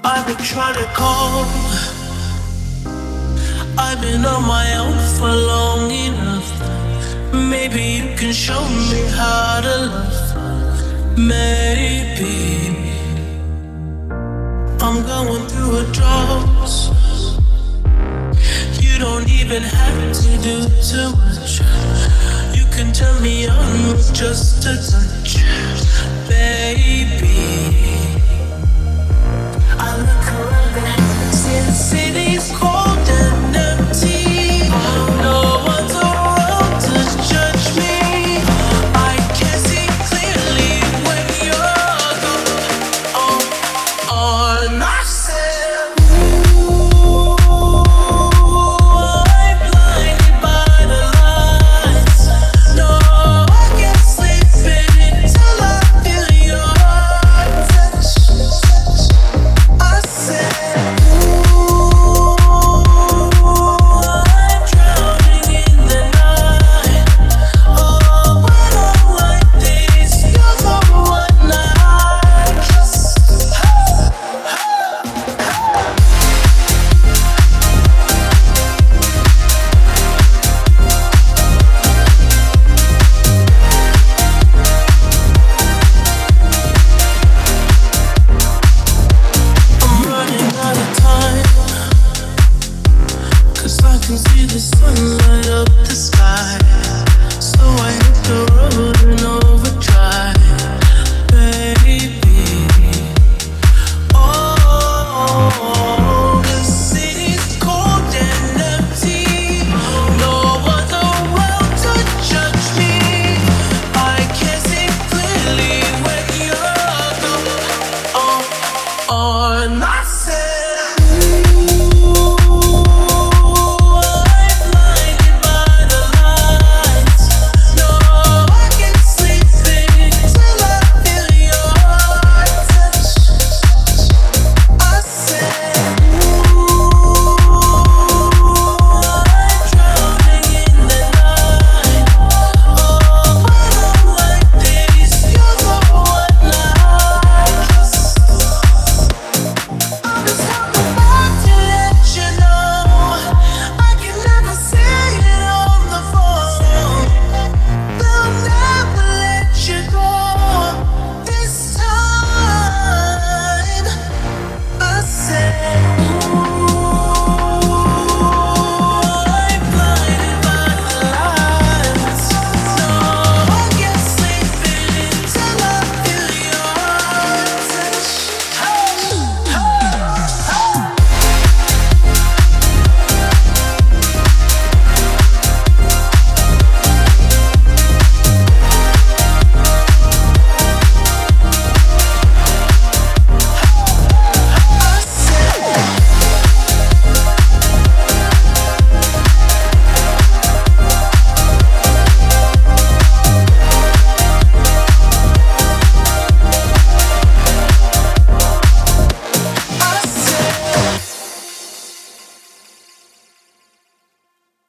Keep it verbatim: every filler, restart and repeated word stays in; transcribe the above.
I've been trying to call. I've been on my own for long enough. Maybe you can show me how to love. Maybe I'm going through a drought. You don't even have to do too much. You can turn me on with just a touch, baby. I look around and see the city's cold and empty. No one's around to judge me. I can see clearly when you're gone. On I said, ooh, I'm blinded by the lights. No, I can't sleep until I feel your touch. I said, ooh, I'm drowning in the night. Oh, when I'm like this, you're the one I trust. I'm running out of time, 'cause I can see the sun light up the sky. So I hit the road in overdrive, baby. Oh, the city's cold and empty. No one's around to judge me. I can see clearly when you're gone. On I